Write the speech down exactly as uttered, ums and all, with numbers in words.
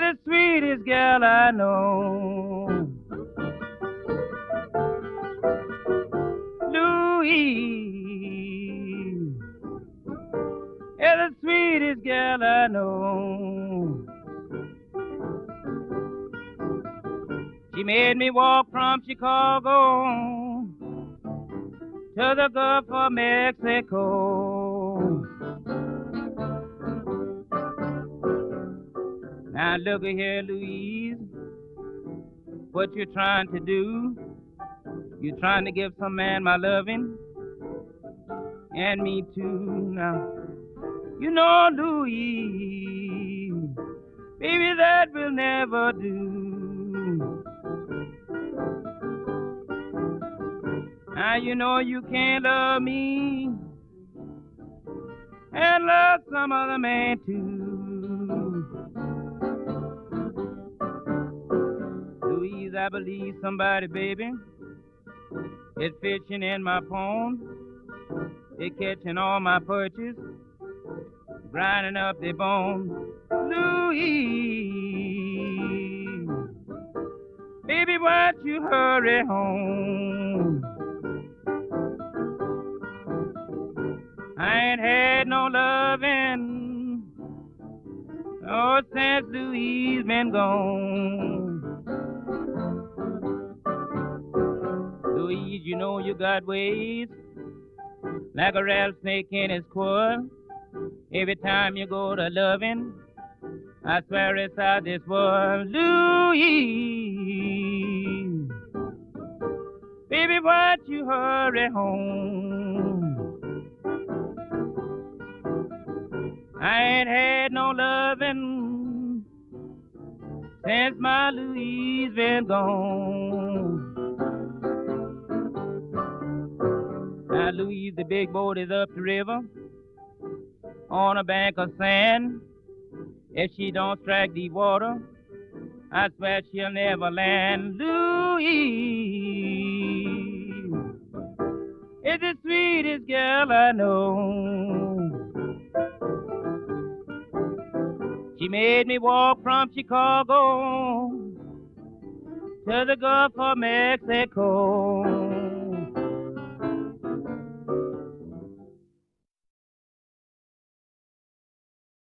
the sweetest girl I know. Louise is the sweetest girl I know. She made me walk from Chicago to the Gulf of Mexico. Now look here, Louise, what you trying to do? You trying to give some man my loving, and me too. Now, you know, Louise, baby, that will never do. Now you know you can't love me and love some other man too. Louise, I believe somebody, baby, is fishing in my pond. They catching all my perches, grinding up their bones. Louise, baby, why don't you hurry home? I ain't had no loving, oh, since Louise been gone. Louise, you know you got ways like a rattlesnake in his quill. Every time you go to loving, I swear it's out this world. Louise, baby, why don't you hurry home? I ain't had no loving since my Louise been gone. Now, Louise, the big boat is up the river on a bank of sand. If she don't strike deep water, I swear she'll never land. Louise is the sweetest girl I know. She made me walk from Chicago to the Gulf of Mexico.